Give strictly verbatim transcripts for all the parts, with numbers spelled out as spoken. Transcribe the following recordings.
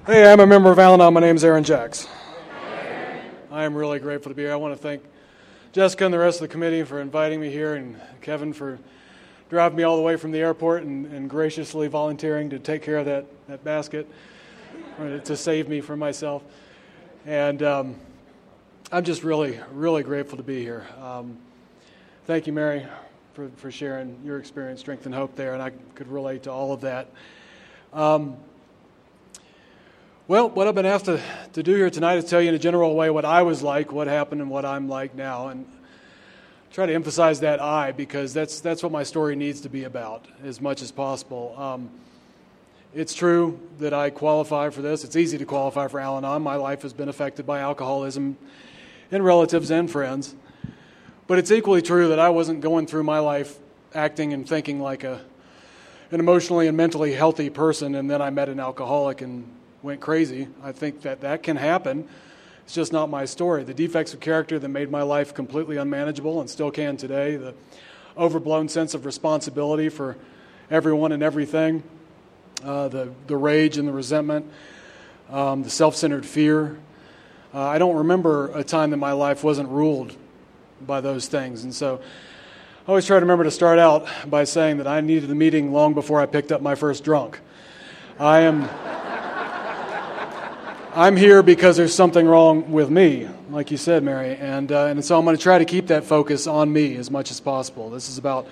Hey, I'm a member of Al-Anon. My name's Aaron Jacks. I am really grateful to be here. I want to thank Jessica and the rest of the committee for inviting me here, and Kevin for driving me all the way from the airport and, and graciously volunteering to take care of that, that basket to save me from myself. And um, I'm just really, really grateful to be here. Um, thank you, Mary, for, for sharing your experience, strength, and hope there, and I could relate to all of that. Um, Well, what I've been asked to, to do here tonight is tell you in a general way what I was like, what happened, and what I'm like now. And try to emphasize that I, because that's that's what my story needs to be about as much as possible. Um, it's true that I qualify for this. It's easy to qualify for Al-Anon. My life has been affected by alcoholism in relatives and friends. But it's equally true that I wasn't going through my life acting and thinking like a an emotionally and mentally healthy person, and then I met an alcoholic and went crazy. I think that that can happen. It's just not my story. The defects of character that made my life completely unmanageable and still can today, the overblown sense of responsibility for everyone and everything, uh, the, the rage and the resentment, um, the self-centered fear. Uh, I don't remember a time that my life wasn't ruled by those things. And so I always try to remember to start out by saying that I needed the meeting long before I picked up my first drunk. I am... I'm here because there's something wrong with me, like you said, Mary, and uh, and so I'm going to try to keep that focus on me as much as possible. This is about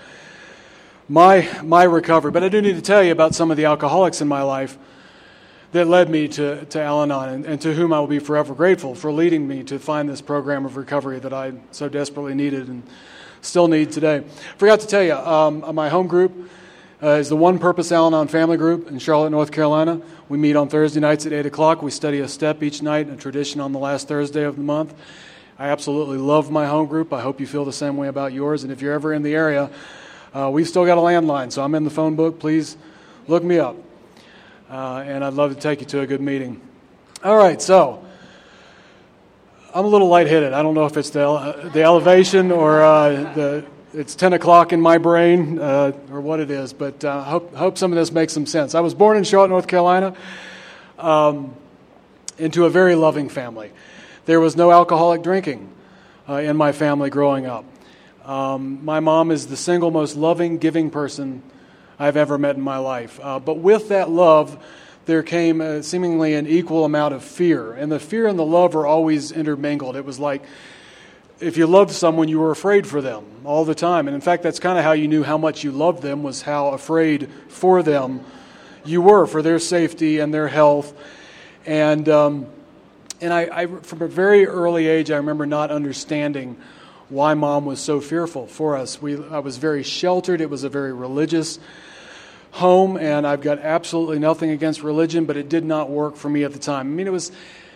my my recovery, but I do need to tell you about some of the alcoholics in my life that led me to, to Al-Anon, and, and to whom I will be forever grateful for leading me to find this program of recovery that I so desperately needed and still need today. Forgot to tell you, um, my home group Uh, is the One Purpose Al-Anon Family Group in Charlotte, North Carolina. We meet on Thursday nights at eight o'clock. We study a step each night, a tradition on the last Thursday of the month. I absolutely love my home group. I hope you feel the same way about yours. And if you're ever in the area, uh, we've still got a landline, so I'm in the phone book. Please look me up. Uh, and I'd love to take you to a good meeting. All right, so I'm a little lightheaded. I don't know if it's the, uh, the elevation or uh, the... It's ten o'clock in my brain, uh, or what it is, but I uh, hope, hope some of this makes some sense. I was born in Charlotte, North Carolina, um, into a very loving family. There was no alcoholic drinking uh, in my family growing up. Um, my mom is the single most loving, giving person I've ever met in my life. Uh, but with that love, there came uh, seemingly an equal amount of fear, and the fear and the love are always intermingled. It was like, if you loved someone, you were afraid for them all the time. And in fact, that's kind of how you knew how much you loved them, was how afraid for them you were, for their safety and their health. And um, and I, I, from a very early age, I remember not understanding why Mom was so fearful for us. We, I was very sheltered. It was a very religious home, and I've got absolutely nothing against religion, but it did not work for me at the time. I mean, it was...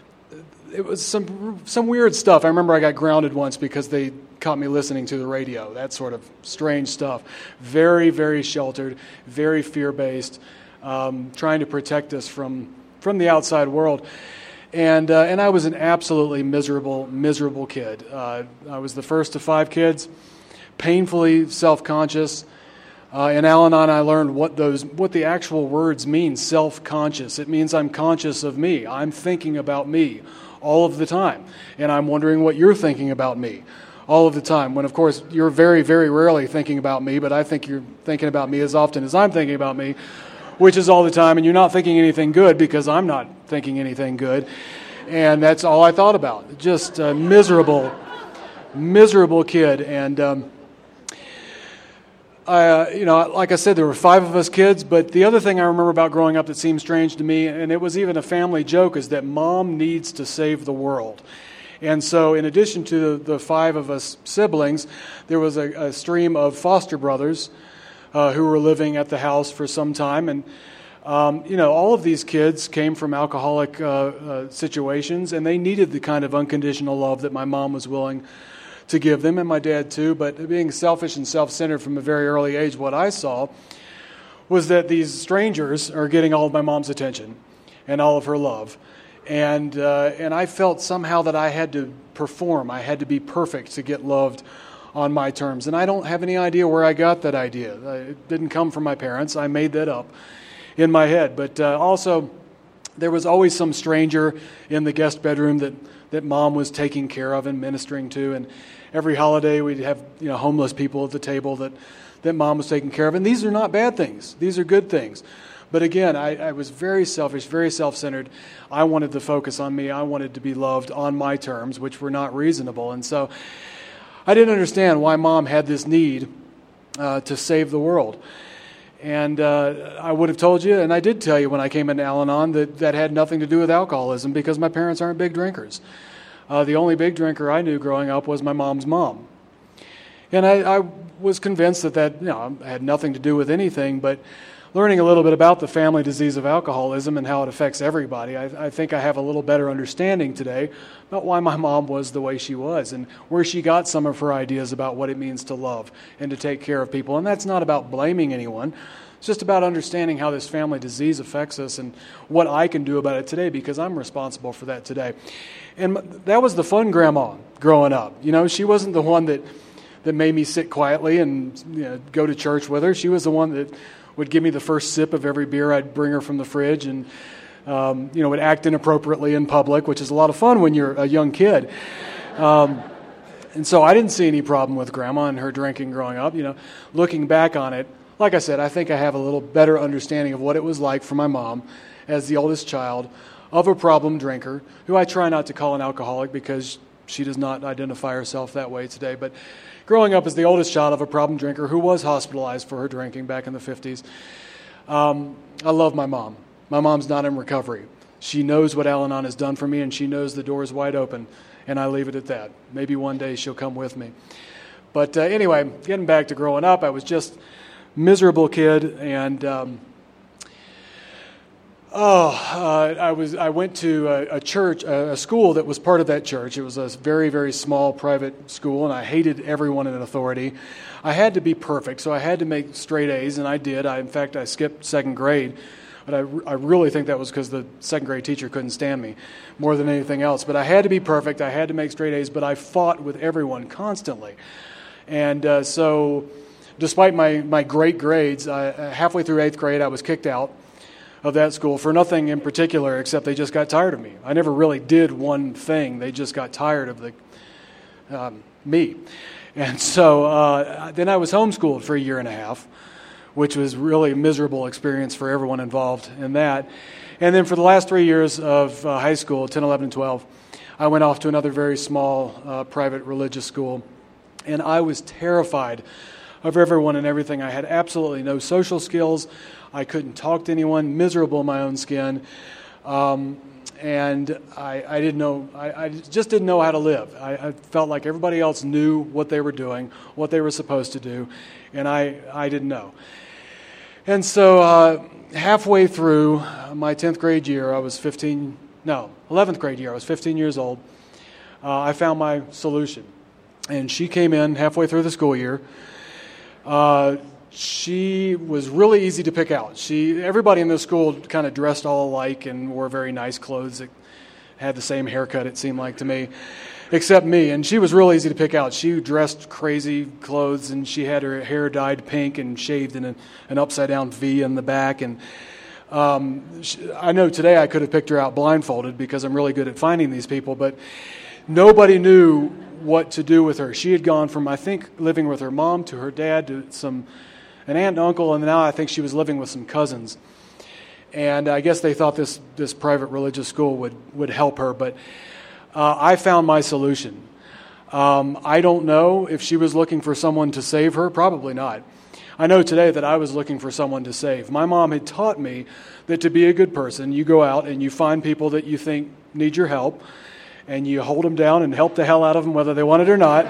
It was some some weird stuff. I remember I got grounded once because they caught me listening to the radio, that sort of strange stuff. Very, very sheltered, very fear-based, um, trying to protect us from, from the outside world. And uh, and I was an absolutely miserable, miserable kid. Uh, I was the first of five kids, painfully self-conscious. Uh, in Al-Anon, I learned what those what the actual words mean, self-conscious. It means I'm conscious of me. I'm thinking about me all of the time. And I'm wondering what you're thinking about me all of the time. When, of course, you're very, very rarely thinking about me, but I think you're thinking about me as often as I'm thinking about me, which is all the time. And you're not thinking anything good because I'm not thinking anything good. And that's all I thought about. Just a miserable, miserable kid. And... Um, Uh, you know, like I said, there were five of us kids, but the other thing I remember about growing up that seemed strange to me, and it was even a family joke, is that Mom needs to save the world. And so in addition to the, the five of us siblings, there was a, a stream of foster brothers uh, who were living at the house for some time. And, um, you know, all of these kids came from alcoholic uh, uh, situations, and they needed the kind of unconditional love that my mom was willing to give them, and my dad too. But being selfish and self-centered from a very early age, what I saw was that these strangers are getting all of my mom's attention and all of her love. And uh, and I felt somehow that I had to perform. I had to be perfect to get loved on my terms. And I don't have any idea where I got that idea. It didn't come from my parents. I made that up in my head. But uh, also, there was always some stranger in the guest bedroom that, that Mom was taking care of and ministering to. And every holiday we'd have, you know, homeless people at the table that, that Mom was taking care of. And these are not bad things. These are good things. But again, I, I was very selfish, very self-centered. I wanted to focus on me. I wanted to be loved on my terms, which were not reasonable. And so I didn't understand why Mom had this need uh, to save the world. And uh, I would have told you, and I did tell you when I came into Al-Anon, that that had nothing to do with alcoholism because my parents aren't big drinkers. Uh, the only big drinker I knew growing up was my mom's mom. And I, I was convinced that that you know, had nothing to do with anything, but learning a little bit about the family disease of alcoholism and how it affects everybody, I, I think I have a little better understanding today about why my mom was the way she was and where she got some of her ideas about what it means to love and to take care of people. And that's not about blaming anyone. It's just about understanding how this family disease affects us and what I can do about it today because I'm responsible for that today. And that was the fun grandma growing up. You know, she wasn't the one that, that made me sit quietly and you know, go to church with her. She was the one that would give me the first sip of every beer I'd bring her from the fridge and, um, you know, would act inappropriately in public, which is a lot of fun when you're a young kid. Um, and so I didn't see any problem with Grandma and her drinking growing up. You know, looking back on it, like I said, I think I have a little better understanding of what it was like for my mom as the oldest child of a problem drinker, who I try not to call an alcoholic because she does not identify herself that way today, but growing up as the oldest child of a problem drinker who was hospitalized for her drinking back in the fifties, um, I love my mom. My mom's not in recovery. She knows what Al-Anon has done for me, and she knows the door is wide open, and I leave it at that. Maybe one day she'll come with me. But uh, anyway, getting back to growing up, I was just a miserable kid, and um, oh, uh, I was I went to a, a church, a, a school that was part of that church. It was a very, very small private school, and I hated everyone in authority. I had to be perfect, so I had to make straight A's, and I did. I, in fact, I skipped second grade, but I, I really think that was because the second grade teacher couldn't stand me more than anything else. But I had to be perfect. I had to make straight A's, but I fought with everyone constantly. And uh, so despite my, my great grades, I, halfway through eighth grade, I was kicked out of that school for nothing in particular except they just got tired of me. I never really did one thing. They just got tired of the um, me. And so uh, then I was homeschooled for a year and a half, which was really a miserable experience for everyone involved in that. And then for the last three years of uh, high school, ten, eleven, and twelve, I went off to another very small uh, private religious school. And I was terrified of everyone and everything. I had absolutely no social skills. I couldn't talk to anyone, miserable in my own skin. Um, and I, I didn't know, I, I just didn't know how to live. I, I felt like everybody else knew what they were doing, what they were supposed to do, and I, I didn't know. And so uh, halfway through my tenth grade year, I was fifteen, no, eleventh grade year, I was fifteen years old. Uh, I found my solution. And she came in halfway through the school year. Uh, she was really easy to pick out. She, everybody in the school kind of dressed all alike and wore very nice clothes that had the same haircut, it seemed like to me, except me. And she was real easy to pick out. She dressed crazy clothes, and she had her hair dyed pink and shaved in a, an upside-down V in the back. And um, she, I know today I could have picked her out blindfolded because I'm really good at finding these people, but nobody knew what to do with her. She had gone from, I think, living with her mom to her dad to some an aunt and uncle, and now I think she was living with some cousins. And I guess they thought this this private religious school would, would help her, but uh, I found my solution. Um, I don't know if she was looking for someone to save her. Probably not. I know today that I was looking for someone to save. My mom had taught me that to be a good person, you go out and you find people that you think need your help, and you hold them down and help the hell out of them whether they want it or not.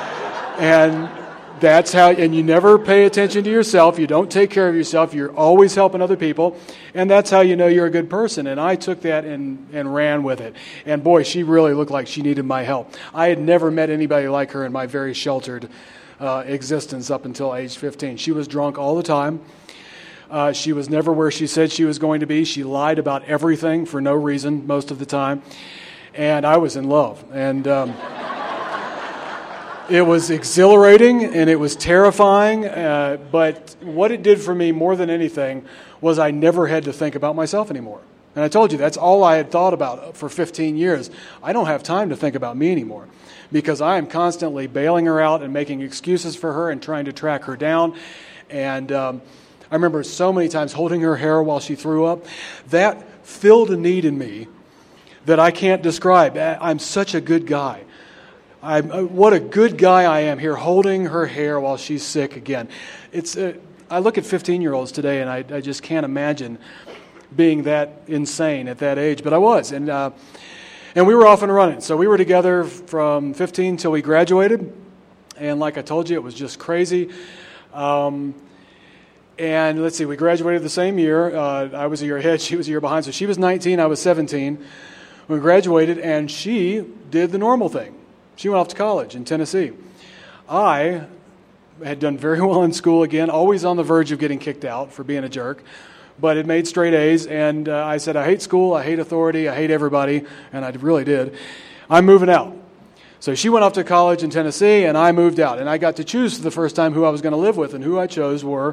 And that's how, and you never pay attention to yourself. You don't take care of yourself. You're always helping other people. And that's how you know you're a good person. And I took that and, and ran with it. And boy, she really looked like she needed my help. I had never met anybody like her in my very sheltered uh, existence up until age fifteen. She was drunk all the time. Uh, she was never where she said she was going to be. She lied about everything for no reason most of the time. And I was in love. And um, it was exhilarating and it was terrifying. Uh, but what it did for me more than anything was I never had to think about myself anymore. And I told you, that's all I had thought about for fifteen years. I don't have time to think about me anymore because I am constantly bailing her out and making excuses for her and trying to track her down. And um, I remember so many times holding her hair while she threw up. That filled a need in me that I can't describe. I'm such a good guy. I'm, uh, what a good guy I am here holding her hair while she's sick again. It's. Uh, I look at fifteen-year-olds today and I, I just can't imagine being that insane at that age, but I was. And uh, and we were off and running. So we were together from fifteen till we graduated. And like I told you, it was just crazy. Um, and let's see, we graduated the same year. Uh, I was a year ahead. She was a year behind. So she was nineteen. I was seventeen. We graduated, and she did the normal thing. She went off to college in Tennessee. I had done very well in school again, always on the verge of getting kicked out for being a jerk, but had made straight A's, and uh, I said, I hate school, I hate authority, I hate everybody, and I really did. I'm moving out. So she went off to college in Tennessee, and I moved out, and I got to choose for the first time who I was going to live with, and who I chose were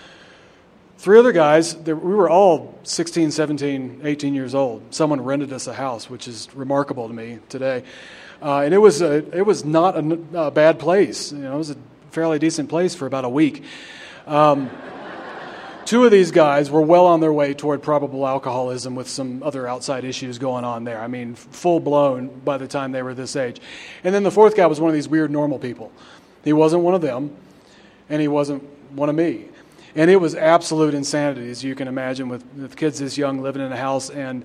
three other guys. We were all sixteen, seventeen, eighteen years old. Someone rented us a house, which is remarkable to me today. Uh, and it was a, it was not a, a bad place. You know, it was a fairly decent place for about a week. Um, two of these guys were well on their way toward probable alcoholism with some other outside issues going on there. I mean, full blown by the time they were this age. And then the fourth guy was one of these weird normal people. He wasn't one of them, and he wasn't one of me. And it was absolute insanity, as you can imagine, with, with kids this young living in a house. And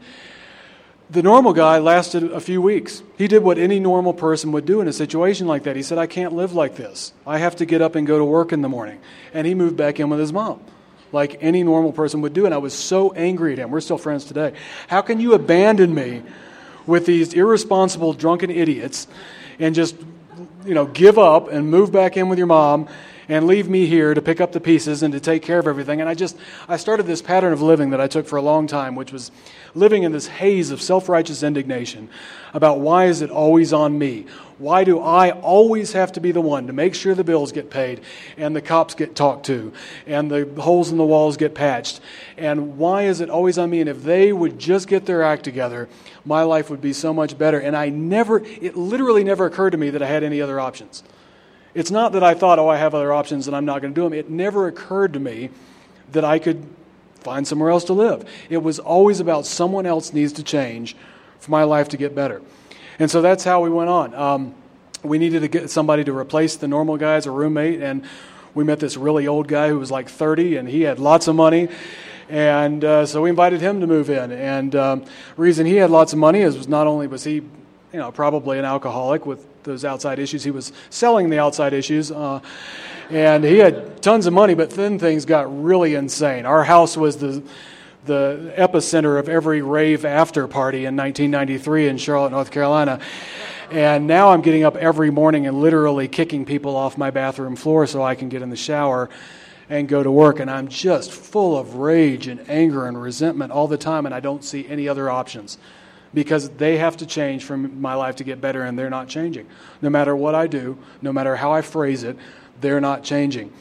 the normal guy lasted a few weeks. He did what any normal person would do in a situation like that. He said, I can't live like this. I have to get up and go to work in the morning. And he moved back in with his mom, like any normal person would do. And I was so angry at him. We're still friends today. How can you abandon me with these irresponsible, drunken idiots and just, you know, give up and move back in with your mom and leave me here to pick up the pieces and to take care of everything? And I just, I started this pattern of living that I took for a long time, which was living in this haze of self-righteous indignation about why is it always on me? Why do I always have to be the one to make sure the bills get paid and the cops get talked to and the holes in the walls get patched? And why is it always on me? And if they would just get their act together, my life would be so much better. And I never, it literally never occurred to me that I had any other options. It's not that I thought, oh, I have other options and I'm not going to do them. It never occurred to me that I could find somewhere else to live. It was always about someone else needs to change for my life to get better. And so that's how we went on. Um, we needed to get somebody to replace the normal guy as a roommate, and we met this really old guy who was like thirty, and he had lots of money. And uh, so we invited him to move in. And um, the reason he had lots of money is was not only was he, you know, probably an alcoholic with those outside issues, he was selling the outside issues. Uh, and he had tons of money, but then things got really insane. Our house was the the epicenter of every rave after party in nineteen ninety-three in Charlotte, North Carolina. And now I'm getting up every morning and literally kicking people off my bathroom floor so I can get in the shower and go to work. And I'm just full of rage and anger and resentment all the time, and I don't see any other options because they have to change for my life to get better, and they're not changing. No matter what I do, no matter how I phrase it, they're not changing.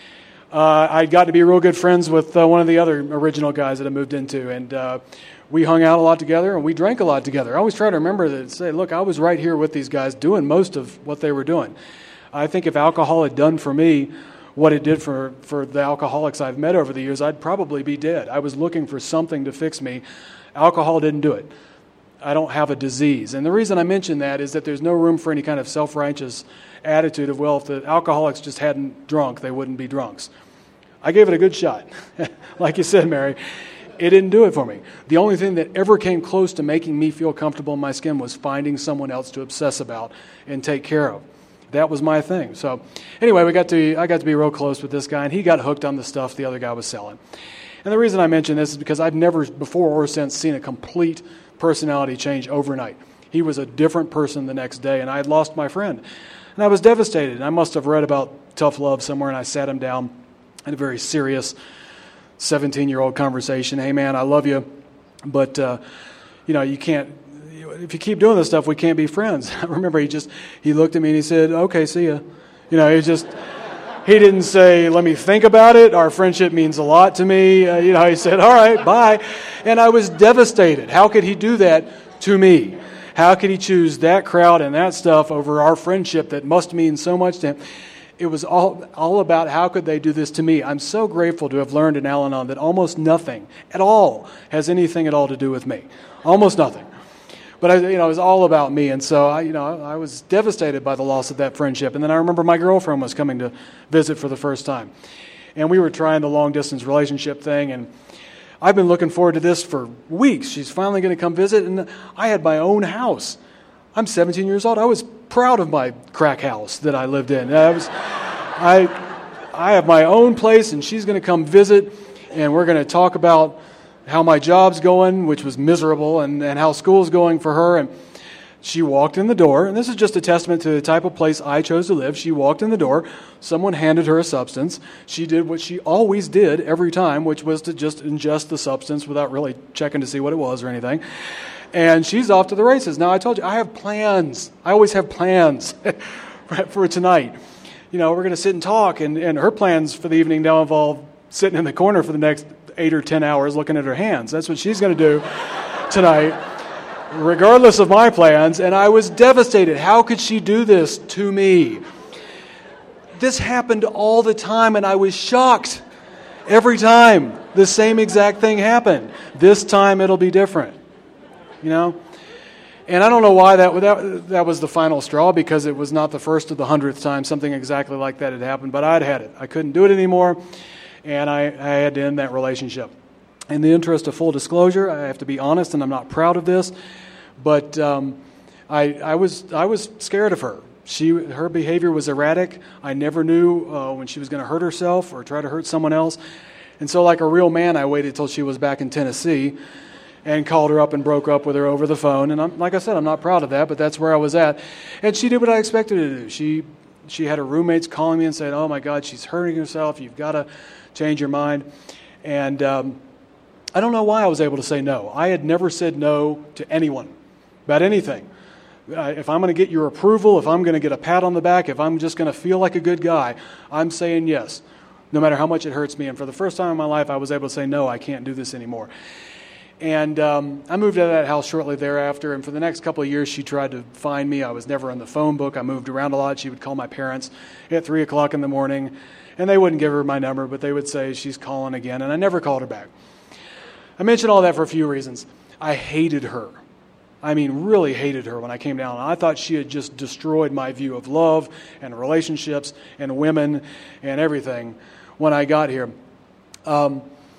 Uh, I got to be real good friends with uh, one of the other original guys that I moved into, and uh, we hung out a lot together, and we drank a lot together. I always try to remember that, say, look, I was right here with these guys doing most of what they were doing. I think if alcohol had done for me what it did for, for the alcoholics I've met over the years, I'd probably be dead. I was looking for something to fix me. Alcohol didn't do it. I don't have a disease. And the reason I mention that is that there's no room for any kind of self-righteous attitude of, well, if the alcoholics just hadn't drunk, they wouldn't be drunks. I gave it a good shot. Like you said, Mary, it didn't do it for me. The only thing that ever came close to making me feel comfortable in my skin was finding someone else to obsess about and take care of. That was my thing. So anyway, we got to I got to be real close with this guy, and he got hooked on the stuff the other guy was selling. And the reason I mention this is because I've never before or since seen a complete personality change overnight. He was a different person the next day, and I had lost my friend. And I was devastated. And I must have read about tough love somewhere, and I sat him down in a very serious seventeen-year-old conversation. Hey, man, I love you, but, uh, you know, you can't, if you keep doing this stuff, we can't be friends. I remember he just, he looked at me and he said, okay, see ya. You know, he just, He didn't say, let me think about it. Our friendship means a lot to me. Uh, you know, he said, all right, bye. And I was devastated. How could he do that to me? How could he choose that crowd and that stuff over our friendship that must mean so much to him? It was all all about how could they do this to me. I'm so grateful to have learned in Al-Anon that almost nothing at all has anything at all to do with me. Almost nothing. But I, you know, it was all about me, and so I, you know, I was devastated by the loss of that friendship. And then I remember my girlfriend was coming to visit for the first time, and we were trying the long distance relationship thing. And I've been looking forward to this for weeks. She's finally going to come visit, and I had my own house. I'm seventeen years old. I was proud of my crack house that I lived in. I was, I, I have my own place, and she's going to come visit, and we're going to talk about how my job's going, which was miserable, and, and how school's going for her. And she walked in the door, and this is just a testament to the type of place I chose to live. She walked in the door, someone handed her a substance. She did what she always did every time, which was to just ingest the substance without really checking to see what it was or anything. And she's off to the races. Now, I told you, I have plans. I always have plans for tonight. You know, we're going to sit and talk, and, and her plans for the evening now involve sitting in the corner for the next eight or ten hours looking at her hands. That's what she's going to do tonight, regardless of my plans. And I was devastated. How could she do this to me? This happened all the time, and I was shocked. Every time the same exact thing happened. This time it'll be different. You know? And I don't know why that, that that was the final straw, because it was not the first or the hundredth time something exactly like that had happened, but I'd had it. I couldn't do it anymore. And I, I had to end that relationship. In the interest of full disclosure, I have to be honest, and I'm not proud of this, but um, I, I was I was scared of her. She her behavior was erratic. I never knew uh, when she was going to hurt herself or try to hurt someone else. And so, like a real man, I waited till she was back in Tennessee and called her up and broke up with her over the phone. And I'm, like I said, I'm not proud of that, but that's where I was at. And she did what I expected her to do. She she had her roommates calling me and saying, "Oh my God, she's hurting herself. You've got to change your mind." And um, I don't know why I was able to say no. I had never said no to anyone about anything. Uh, if I'm going to get your approval, if I'm going to get a pat on the back, if I'm just going to feel like a good guy, I'm saying yes, no matter how much it hurts me. And for the first time in my life, I was able to say, no, I can't do this anymore. And um, I moved out of that house shortly thereafter, and for the next couple of years, she tried to find me. I was never in the phone book. I moved around a lot. She would call my parents at three o'clock in the morning, and they wouldn't give her my number, but they would say, she's calling again, and I never called her back. I mention all that for a few reasons. I hated her. I mean, really hated her when I came down. I thought she had just destroyed my view of love and relationships and women and everything when I got here. Um,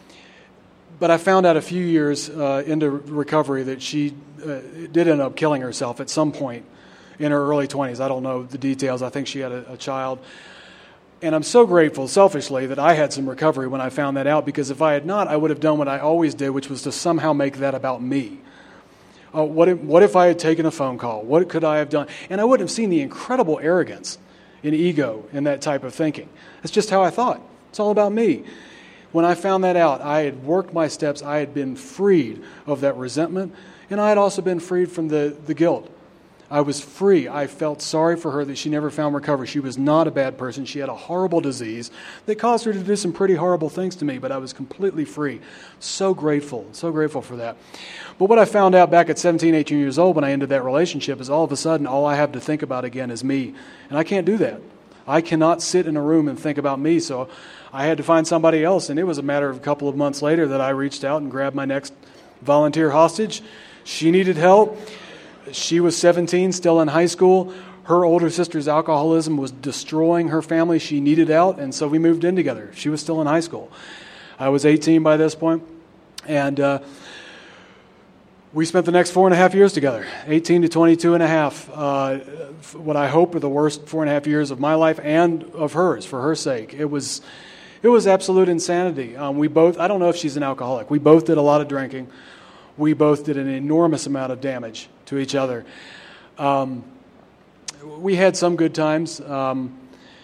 but I found out a few years uh, into recovery that she uh, did end up killing herself at some point in her early twenties. I don't know the details. I think she had a, a child. And I'm so grateful, selfishly, that I had some recovery when I found that out, because if I had not, I would have done what I always did, which was to somehow make that about me. Uh, what if, what if I had taken a phone call? What could I have done? And I wouldn't have seen the incredible arrogance and ego in that type of thinking. That's just how I thought. It's all about me. When I found that out, I had worked my steps. I had been freed of that resentment, and I had also been freed from the, the guilt. I was free. I felt sorry for her that she never found recovery. She was not a bad person. She had a horrible disease that caused her to do some pretty horrible things to me, but I was completely free. So grateful, so grateful for that. But what I found out back at seventeen, eighteen years old when I ended that relationship is all of a sudden all I have to think about again is me. And I can't do that. I cannot sit in a room and think about me, so I had to find somebody else. And it was a matter of a couple of months later that I reached out and grabbed my next volunteer hostage. She needed help. She was seventeen, still in high school. Her older sister's alcoholism was destroying her family. She needed out, and so we moved in together. She was still in high school. I was eighteen by this point, and uh, we spent the next four and a half years together, eighteen to twenty-two and a half. Uh, what I hope are the worst four and a half years of my life and of hers, for her sake. It was, it was absolute insanity. Um, we both, I don't know if she's an alcoholic. We both did a lot of drinking. We both did an enormous amount of damage to each other. Um, we had some good times. Um,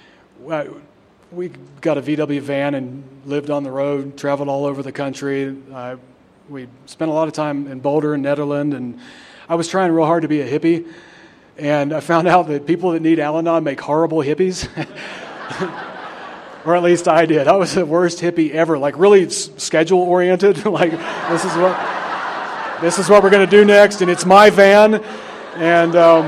we got a V W van and lived on the road, traveled all over the country. Uh, we spent a lot of time in Boulder and Nederland, and I was trying real hard to be a hippie, and I found out that people that need Al-Anon make horrible hippies. Or at least I did. I was the worst hippie ever, like really s- schedule oriented. Like this is what this is what we're going to do next, and it's my van. And um,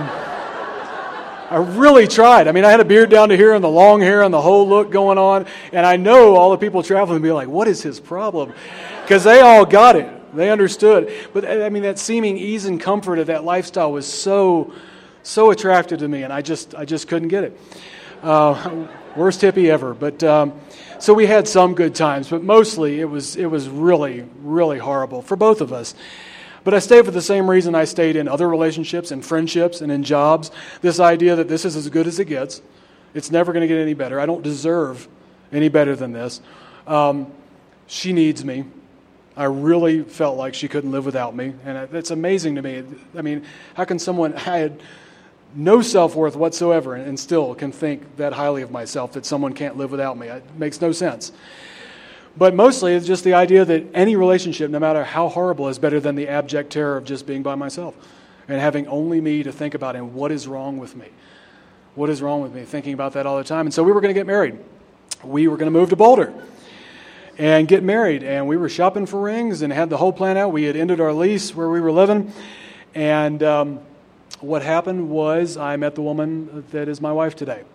I really tried. I mean, I had a beard down to here and the long hair and the whole look going on. And I know all the people traveling would be like, "What is his problem?" Because they all got it. They understood. But I mean, that seeming ease and comfort of that lifestyle was so so attractive to me, and I just I just couldn't get it. Uh, Worst hippie ever, but um, so we had some good times, but mostly it was it was really, really horrible for both of us. But I stayed for the same reason I stayed in other relationships and friendships and in jobs. This idea that this is as good as it gets. It's never going to get any better. I don't deserve any better than this. Um, she needs me. I really felt like she couldn't live without me, and it's amazing to me. I mean, how can someone I had no self-worth whatsoever and still can think that highly of myself that someone can't live without me? It makes no sense. But mostly it's just the idea that any relationship, no matter how horrible, is better than the abject terror of just being by myself and having only me to think about and what is wrong with me. What is wrong with me? Thinking about that all the time. And so we were going to get married. We were going to move to Boulder and get married. And we were shopping for rings and had the whole plan out. We had ended our lease where we were living. And um, what happened was I met the woman that is my wife today.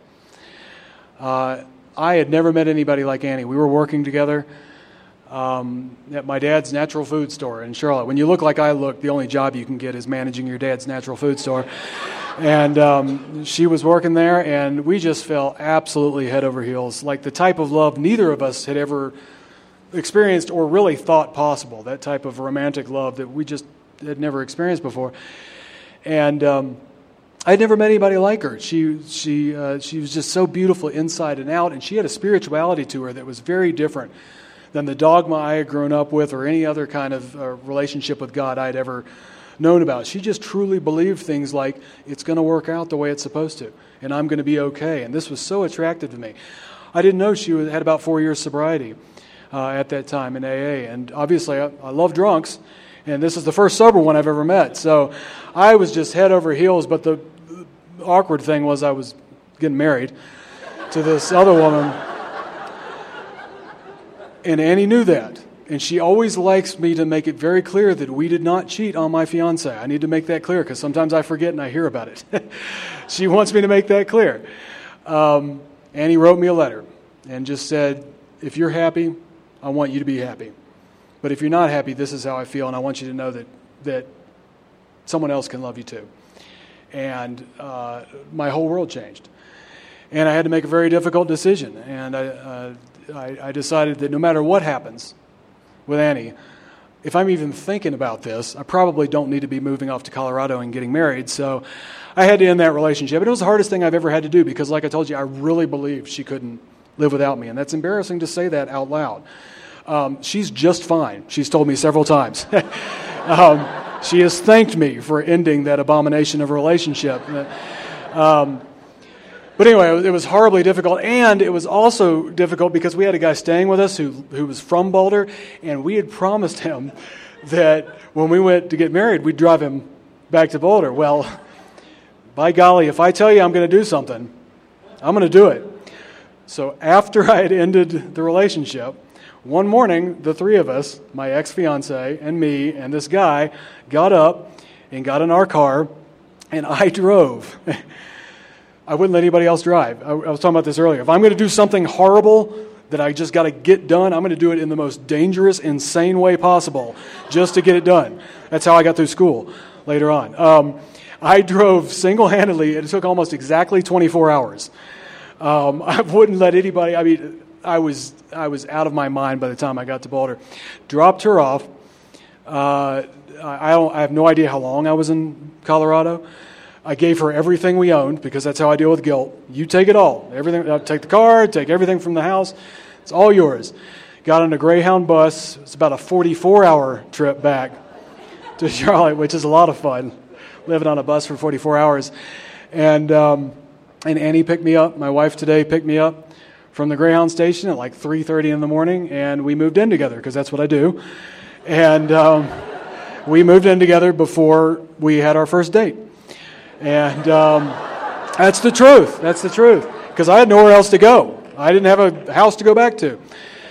Uh, I had never met anybody like Annie. We were working together um, at my dad's natural food store in Charlotte. When you look like I look, the only job you can get is managing your dad's natural food store. And um, she was working there, and we just fell absolutely head over heels, like the type of love neither of us had ever experienced or really thought possible, that type of romantic love that we just had never experienced before. And um, I'd never met anybody like her. She she uh, she was just so beautiful inside and out, and she had a spirituality to her that was very different than the dogma I had grown up with or any other kind of uh, relationship with God I'd ever known about. She just truly believed things like, it's going to work out the way it's supposed to, and I'm going to be okay. And this was so attractive to me. I didn't know she was, had about four years sobriety uh, at that time in A A, and obviously I, I love drunks. And this is the first sober one I've ever met. So I was just head over heels. But the awkward thing was I was getting married to this other woman. And Annie knew that. And she always likes me to make it very clear that we did not cheat on my fiance. I need to make that clear because sometimes I forget and I hear about it. She wants me to make that clear. Um, Annie wrote me a letter and just said, if you're happy, I want you to be happy. But if you're not happy, this is how I feel, and I want you to know that that someone else can love you too. And uh, my whole world changed. And I had to make a very difficult decision. And I, uh, I, I decided that no matter what happens with Annie, if I'm even thinking about this, I probably don't need to be moving off to Colorado and getting married. So I had to end that relationship. And it was the hardest thing I've ever had to do because, like I told you, I really believed she couldn't live without me. And that's embarrassing to say that out loud. Um, she's just fine. She's told me several times. um, she has thanked me for ending that abomination of a relationship. Um, but anyway, it was horribly difficult, and it was also difficult because we had a guy staying with us who who was from Boulder, and we had promised him that when we went to get married, we'd drive him back to Boulder. Well, by golly, if I tell you I'm going to do something, I'm going to do it. So after I had ended the relationship, one morning, the three of us, my ex-fiance and me and this guy, got up and got in our car, and I drove. I wouldn't let anybody else drive. I, I was talking about this earlier. If I'm going to do something horrible that I just got to get done, I'm going to do it in the most dangerous, insane way possible just to get it done. That's how I got through school later on. Um, I drove single-handedly. It took almost exactly twenty-four hours. Um, I wouldn't let anybody, I mean, I was I was out of my mind by the time I got to Boulder. Dropped her off. Uh, I, I, don't, I have no idea how long I was in Colorado. I gave her everything we owned because that's how I deal with guilt. You take it all. Everything. I'll take the car, take everything from the house. It's all yours. Got on a Greyhound bus. It's about a forty-four hour trip back to Charlotte, which is a lot of fun, living on a bus for forty-four hours. And um, and Annie picked me up. My wife today picked me up from the Greyhound station at like three thirty in the morning, and we moved in together because that's what I do. And um, we moved in together before we had our first date. And um, that's the truth. That's the truth. Because I had nowhere else to go. I didn't have a house to go back to.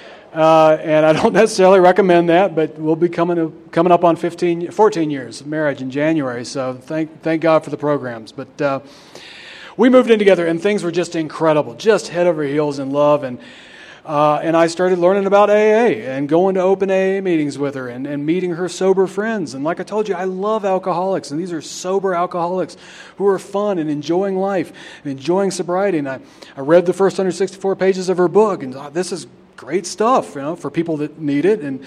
Uh, and I don't necessarily recommend that, but we'll be coming coming up on fifteen, fourteen years of marriage in January, so thank thank God for the programs. But uh, we moved in together, and things were just incredible, just head over heels in love, and uh, and I started learning about A A and going to open A A meetings with her and, and meeting her sober friends. And like I told you, I love alcoholics, and these are sober alcoholics who are fun and enjoying life and enjoying sobriety. And I, I read the first one hundred sixty-four pages of her book, and thought, this is great stuff, you know, for people that need it. And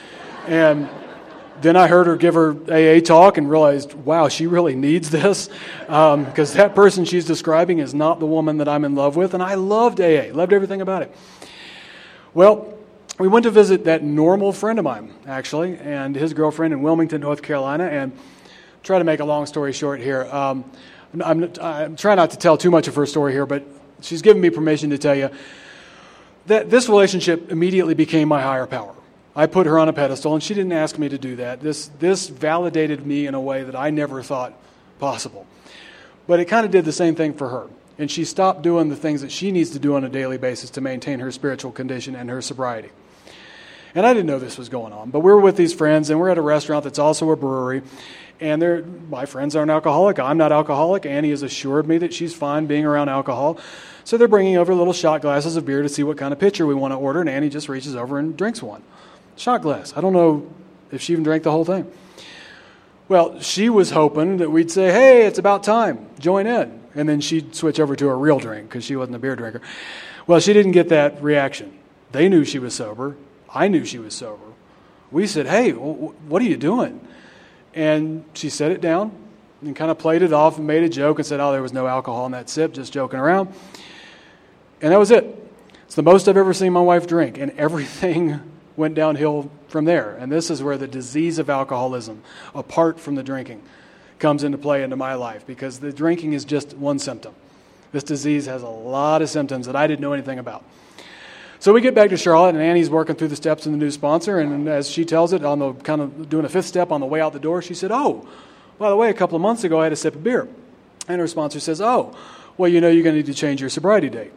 and then I heard her give her A A talk and realized, wow, she really needs this, um, because that person she's describing is not the woman that I'm in love with. And I loved A A, loved everything about it. Well, we went to visit that normal friend of mine, actually, and his girlfriend in Wilmington, North Carolina. And try to make a long story short here. Um, I'm, I'm trying not to tell too much of her story here, but she's given me permission to tell you that this relationship immediately became my higher power. I put her on a pedestal, and she didn't ask me to do that. This this validated me in a way that I never thought possible. But it kind of did the same thing for her. And she stopped doing the things that she needs to do on a daily basis to maintain her spiritual condition and her sobriety. And I didn't know this was going on. But we were with these friends, and we're at a restaurant that's also a brewery. And they're, my friends aren't alcoholic. I'm not alcoholic. Annie has assured me that she's fine being around alcohol. So they're bringing over little shot glasses of beer to see what kind of pitcher we want to order. And Annie just reaches over and drinks one. Shot glass. I don't know if she even drank the whole thing. Well, she was hoping that we'd say, hey, it's about time. Join in. And then she'd switch over to a real drink because she wasn't a beer drinker. Well, she didn't get that reaction. They knew she was sober. I knew she was sober. We said, hey, what are you doing? And she set it down and kind of played it off and made a joke and said, oh, there was no alcohol in that sip, just joking around. And that was it. It's the most I've ever seen my wife drink, and everything went downhill from there. And this is where the disease of alcoholism, apart from the drinking, comes into play into my life, because the drinking is just one symptom. This disease has a lot of symptoms that I didn't know anything about. So we get back to Charlotte, and Annie's working through the steps in the new sponsor, and as she tells it, on the kind of doing a fifth step on the way out the door, she said, oh, by the way, a couple of months ago I had a sip of beer. And her sponsor says, oh, well, you know you're going to need to change your sobriety date.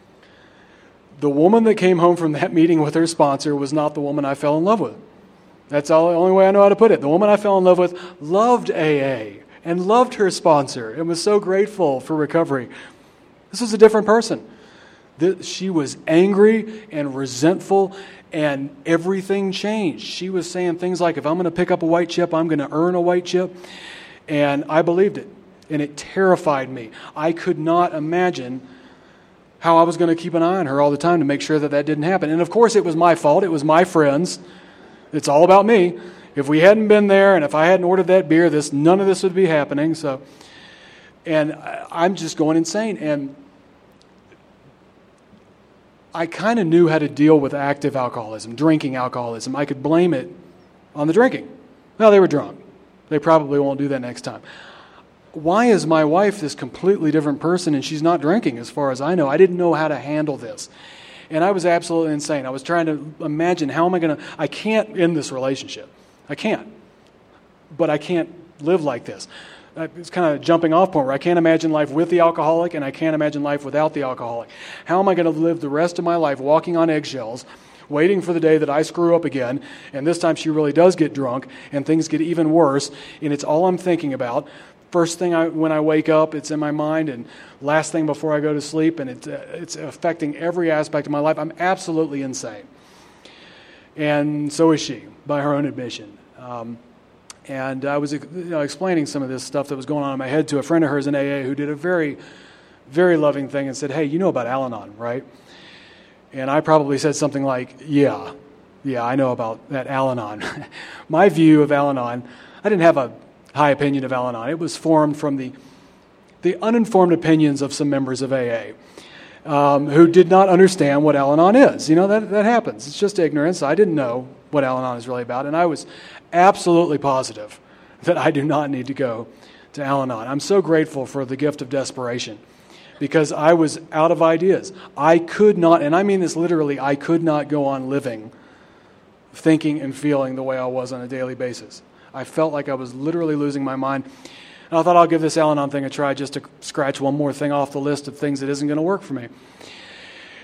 The woman that came home from that meeting with her sponsor was not the woman I fell in love with. That's the only way I know how to put it. The woman I fell in love with loved A A and loved her sponsor and was so grateful for recovery. This was a different person. She was angry and resentful, and everything changed. She was saying things like, if I'm going to pick up a white chip, I'm going to earn a white chip. And I believed it, and it terrified me. I could not imagine how I was going to keep an eye on her all the time to make sure that that didn't happen. And of course, it was my fault. It was my friends. It's all about me. If we hadn't been there, and if I hadn't ordered that beer, this none of this would be happening. So, and I'm just going insane. And I kind of knew how to deal with active alcoholism, drinking alcoholism. I could blame it on the drinking. Well, they were drunk. They probably won't do that next time. Why is my wife this completely different person and she's not drinking as far as I know? I didn't know how to handle this. And I was absolutely insane. I was trying to imagine, how am I going to, I can't end this relationship. I can't. But I can't live like this. It's kind of a jumping off point where I can't imagine life with the alcoholic and I can't imagine life without the alcoholic. How am I going to live the rest of my life walking on eggshells, waiting for the day that I screw up again, and this time she really does get drunk and things get even worse, and it's all I'm thinking about. First thing I, when I wake up, it's in my mind, and last thing before I go to sleep, and it's, uh, it's affecting every aspect of my life. I'm absolutely insane. And so is she, by her own admission. Um, and I was you know, explaining some of this stuff that was going on in my head to a friend of hers in A A who did a very, very loving thing and said, hey, you know about Al-Anon, right? And I probably said something like, yeah, yeah, I know about that Al-Anon. My view of Al-Anon, I didn't have a high opinion of Al-Anon. It was formed from the the uninformed opinions of some members of A A um, who did not understand what Al-Anon is. You know, that, that happens. It's just ignorance. I didn't know what Al-Anon is really about, and I was absolutely positive that I do not need to go to Al-Anon. I'm so grateful for the gift of desperation because I was out of ideas. I could not, and I mean this literally, I could not go on living, thinking and feeling the way I was on a daily basis. I felt like I was literally losing my mind. And I thought I'll give this Al-Anon thing a try just to scratch one more thing off the list of things that isn't going to work for me.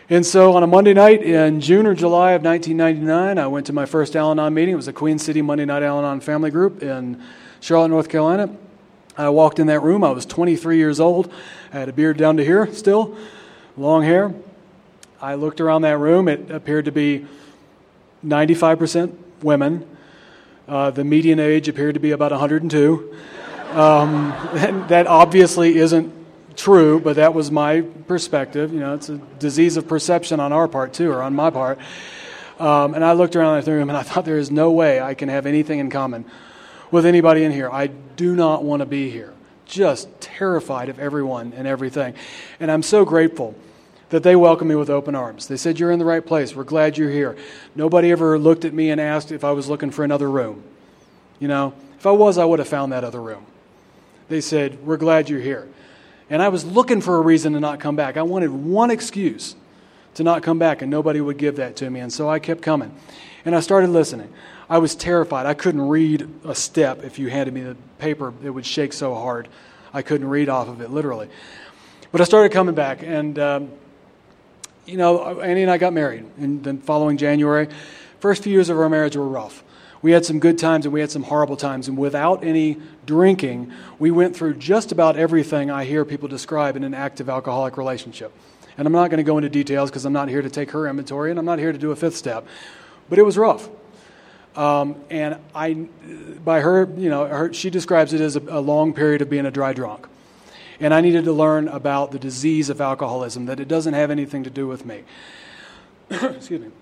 And so on a Monday night in June or July of nineteen ninety-nine, I went to my first Al-Anon meeting. It was a Queen City Monday Night Al-Anon Family Group in Charlotte, North Carolina. I walked in that room. I was twenty-three years old. I had a beard down to here still, long hair. I looked around that room. It appeared to be ninety-five percent women. Uh, the median age appeared to be about one hundred two. Um, and that obviously isn't true, but that was my perspective. You know, it's a disease of perception on our part too, or on my part. Um, and I looked around that room and I thought, there is no way I can have anything in common with anybody in here. I do not want to be here. Just terrified of everyone and everything. And I'm so grateful that they welcomed me with open arms. They said, you're in the right place. We're glad you're here. Nobody ever looked at me and asked if I was looking for another room. You know, if I was, I would have found that other room. They said, we're glad you're here. And I was looking for a reason to not come back. I wanted one excuse to not come back, and nobody would give that to me. And so I kept coming. And I started listening. I was terrified. I couldn't read a step. If you handed me the paper, it would shake so hard. I couldn't read off of it, literally. But I started coming back, and um, you know, Annie and I got married in the following January. First few years of our marriage were rough. We had some good times and we had some horrible times. And without any drinking, we went through just about everything I hear people describe in an active alcoholic relationship. And I'm not going to go into details because I'm not here to take her inventory and I'm not here to do a fifth step. But it was rough. Um, and I, by her, you know, her, she describes it as a, a long period of being a dry drunk. And I needed to learn about the disease of alcoholism, that it doesn't have anything to do with me. Excuse me.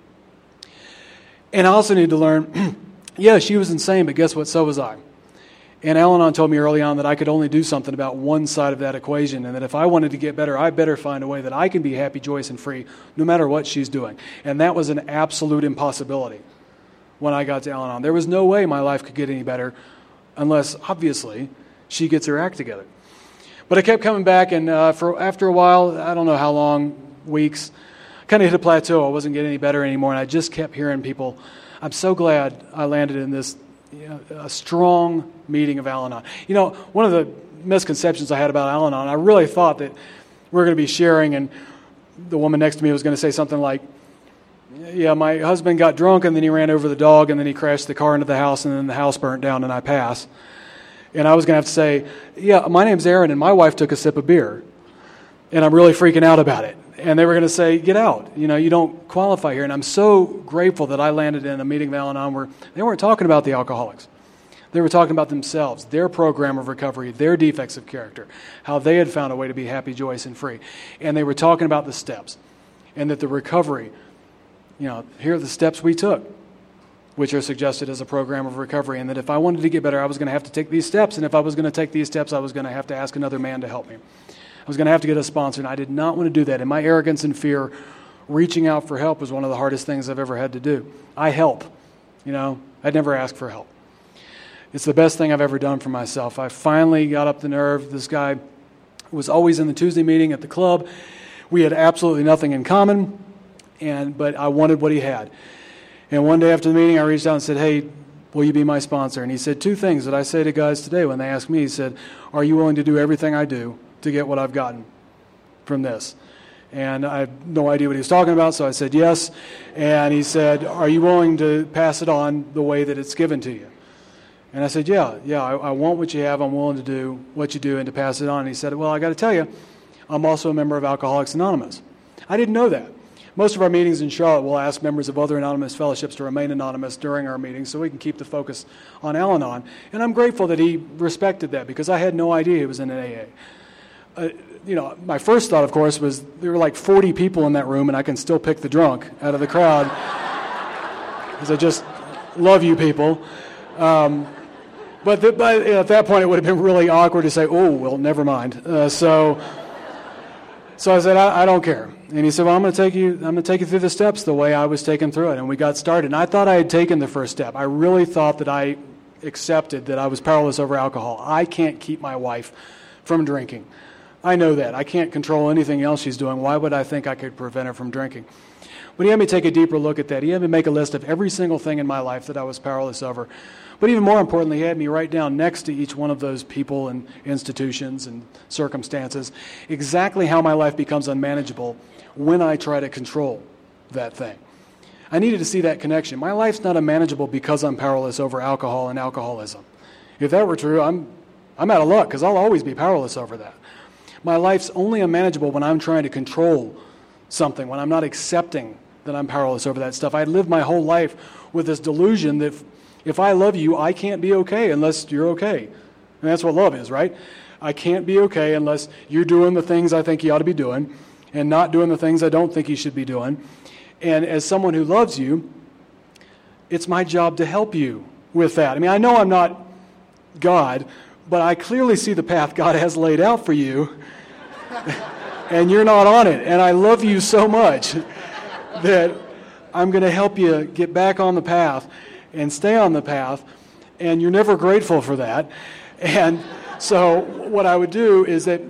And I also needed to learn, yeah, she was insane, but guess what? So was I. And Al-Anon told me early on that I could only do something about one side of that equation, and that if I wanted to get better, I better find a way that I can be happy, joyous, and free, no matter what she's doing. And that was an absolute impossibility when I got to Al-Anon. There was no way my life could get any better unless, obviously, she gets her act together. But I kept coming back, and uh, for after a while, I don't know how long, weeks, kind of hit a plateau. I wasn't getting any better anymore, and I just kept hearing people. I'm so glad I landed in this you know, a strong meeting of Al-Anon. You know, one of the misconceptions I had about Al-Anon, I really thought that we were going to be sharing, and the woman next to me was going to say something like, yeah, my husband got drunk, and then he ran over the dog, and then he crashed the car into the house, and then the house burnt down, and I pass. And I was going to have to say, yeah, my name's Aaron, and my wife took a sip of beer, and I'm really freaking out about it. And they were going to say, get out. You know, you don't qualify here. And I'm so grateful that I landed in a meeting of Al-Anon where they weren't talking about the alcoholics. They were talking about themselves, their program of recovery, their defects of character, how they had found a way to be happy, joyous, and free. And they were talking about the steps, and that the recovery, you know, here are the steps we took, which are suggested as a program of recovery, and that if I wanted to get better, I was going to have to take these steps, and if I was going to take these steps, I was going to have to ask another man to help me. I was going to have to get a sponsor, and I did not want to do that. In my arrogance and fear, reaching out for help was one of the hardest things I've ever had to do. I help. You know, I'd never ask for help. It's the best thing I've ever done for myself. I finally got up the nerve. This guy was always in the Tuesday meeting at the club. We had absolutely nothing in common, and but I wanted what he had. And one day after the meeting, I reached out and said, hey, will you be my sponsor? And he said two things that I say to guys today when they ask me. He said, are you willing to do everything I do to get what I've gotten from this? And I had no idea what he was talking about, so I said yes. And he said, are you willing to pass it on the way that it's given to you? And I said, yeah, yeah, I, I want what you have. I'm willing to do what you do and to pass it on. And he said, well, I got to tell you, I'm also a member of Alcoholics Anonymous. I didn't know that. Most of our meetings in Charlotte will ask members of other anonymous fellowships to remain anonymous during our meetings so we can keep the focus on Al-Anon. And I'm grateful that he respected that because I had no idea he was in an A A. Uh, you know, my first thought, of course, was there were like forty people in that room and I can still pick the drunk out of the crowd because I just love you people. Um, but, the, but at that point, it would have been really awkward to say, oh, well, never mind. Uh, so so I said, I, I don't care. And he said, well, I'm going to take you I'm going to take you through the steps the way I was taken through it. And we got started. And I thought I had taken the first step. I really thought that I accepted that I was powerless over alcohol. I can't keep my wife from drinking. I know that. I can't control anything else she's doing. Why would I think I could prevent her from drinking? But he had me take a deeper look at that. He had me make a list of every single thing in my life that I was powerless over. But even more importantly, he had me write down next to each one of those people and institutions and circumstances exactly how my life becomes unmanageable when I try to control that thing. I needed to see that connection. My life's not unmanageable because I'm powerless over alcohol and alcoholism. If that were true, I'm I'm out of luck because I'll always be powerless over that. My life's only unmanageable when I'm trying to control something, when I'm not accepting that I'm powerless over that stuff. I lived my whole life with this delusion that if, if I love you, I can't be okay unless you're okay. And that's what love is, right? I can't be okay unless you're doing the things I think you ought to be doing and not doing the things I don't think you should be doing. And as someone who loves you, it's my job to help you with that. I mean, I know I'm not God, but I clearly see the path God has laid out for you, and you're not on it. And I love you so much that I'm going to help you get back on the path and stay on the path, and you're never grateful for that. And so what I would do is that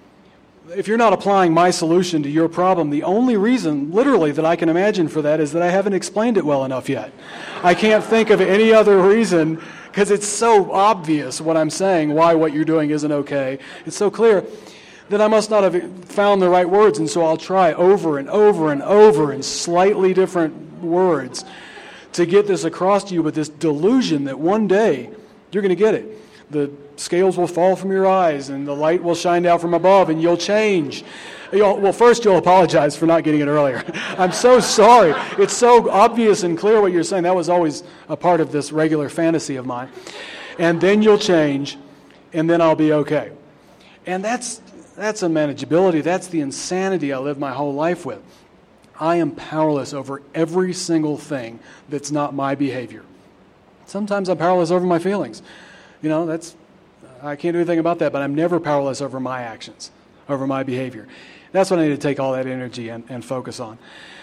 if you're not applying my solution to your problem, the only reason, literally, that I can imagine for that is that I haven't explained it well enough yet. I can't think of any other reason, because it's so obvious what I'm saying, why what you're doing isn't okay. It's so clear that I must not have found the right words, and so I'll try over and over and over in slightly different words to get this across to you with this delusion that one day you're going to get it. The scales will fall from your eyes and the light will shine down from above and you'll change. You'll, well, first you'll apologize for not getting it earlier. I'm so sorry. It's so obvious and clear what you're saying. That was always a part of this regular fantasy of mine. And then you'll change and then I'll be okay. And that's that's unmanageability. That's the insanity I lived my whole life with. I am powerless over every single thing that's not my behavior. Sometimes I'm powerless over my feelings. You know, that's, I can't do anything about that, but I'm never powerless over my actions, over my behavior. That's what I need to take all that energy and, and focus on.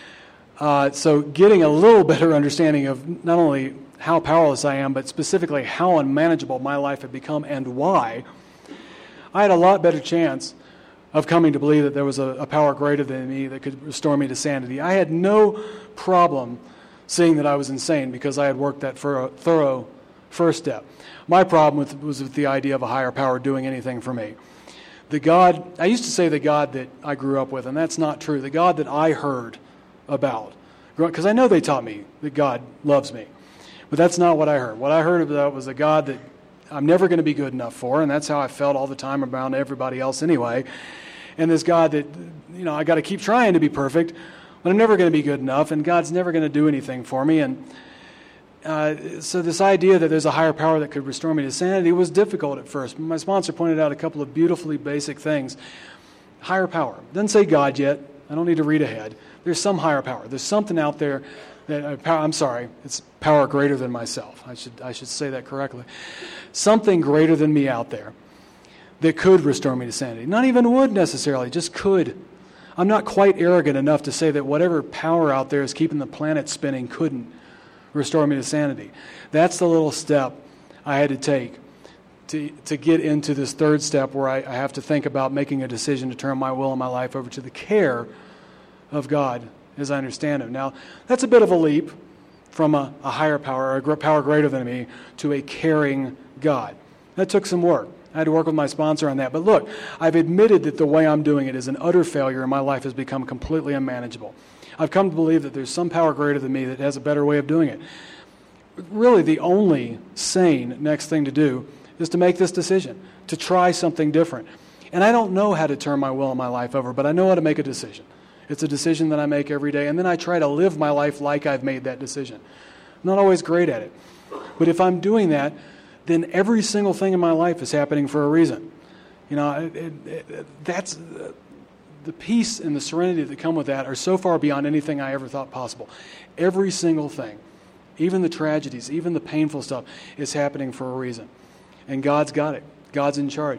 Uh, so getting a little better understanding of not only how powerless I am, but specifically how unmanageable my life had become and why, I had a lot better chance of coming to believe that there was a, a power greater than me that could restore me to sanity. I had no problem seeing that I was insane because I had worked that thorough, thorough first step. My problem with, was with the idea of a higher power doing anything for me. The God, I used to say the God that I grew up with, and that's not true. The God that I heard about, because I know they taught me that God loves me, but that's not what I heard. What I heard about was a God that I'm never going to be good enough for, and that's how I felt all the time around everybody else anyway. And this God that, you know, I got to keep trying to be perfect, but I'm never going to be good enough, and God's never going to do anything for me. And uh, so this idea that there's a higher power that could restore me to sanity was difficult at first. My sponsor pointed out a couple of beautifully basic things. Higher power. Doesn't say God yet. I don't need to read ahead. There's some higher power. There's something out there that, uh, power, I'm sorry, it's power greater than myself. I should I should say that correctly. Something greater than me out there that could restore me to sanity. Not even would necessarily, just could. I'm not quite arrogant enough to say that whatever power out there is keeping the planet spinning couldn't restore me to sanity. That's the little step I had to take to to get into this third step where I, I have to think about making a decision to turn my will and my life over to the care of God as I understand Him. Now, that's a bit of a leap from a, a higher power, or a power greater than me, to a caring God. That took some work. I had to work with my sponsor on that. But look, I've admitted that the way I'm doing it is an utter failure and my life has become completely unmanageable. I've come to believe that there's some power greater than me that has a better way of doing it. Really, the only sane next thing to do is to make this decision, to try something different. And I don't know how to turn my will and my life over, but I know how to make a decision. It's a decision that I make every day, and then I try to live my life like I've made that decision. I'm not always great at it. But if I'm doing that, then every single thing in my life is happening for a reason. You know, it, it, it, that's uh, the peace and the serenity that come with that are so far beyond anything I ever thought possible. Every single thing, even the tragedies, even the painful stuff, is happening for a reason. And God's got it. God's in charge.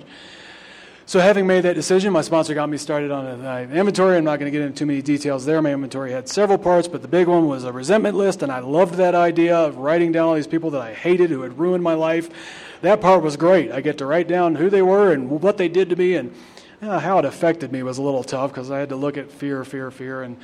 So having made that decision, my sponsor got me started on an inventory. I'm not going to get into too many details there. My inventory had several parts, but the big one was a resentment list, and I loved that idea of writing down all these people that I hated who had ruined my life. That part was great. I get to write down who they were and what they did to me, and you know, how it affected me was a little tough because I had to look at fear, fear, fear, and